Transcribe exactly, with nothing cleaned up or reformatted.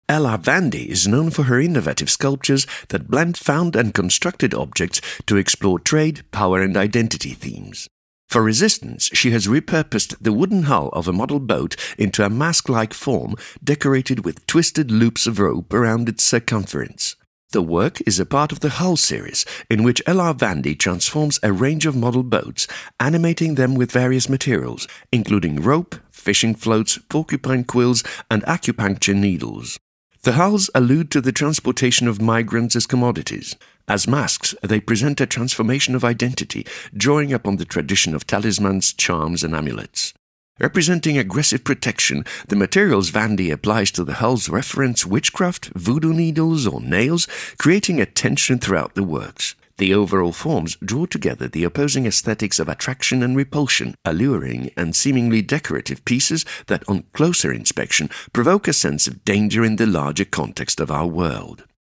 Ella Vandy is known for her innovative sculptures that blend found and constructed objects to explore trade, power and identity themes. For resistance, she has repurposed the wooden hull of a model boat into a mask-like form decorated with twisted loops of rope around its circumference. The work is a part of the Hull series, in which Ella Vandy transforms a range of model boats, animating them with various materials, including rope, fishing floats, porcupine quills, and acupuncture needles. The hulls allude to the transportation of migrants as commodities. As masks, they present a transformation of identity, drawing upon the tradition of talismans, charms, and amulets. Representing aggressive protection, the materials Vandy applies to the hulls reference witchcraft, voodoo needles, or nails, creating a tension throughout the works. The overall forms draw together the opposing aesthetics of attraction and repulsion, alluring and seemingly decorative pieces that, on closer inspection, provoke a sense of danger in the larger context of our world.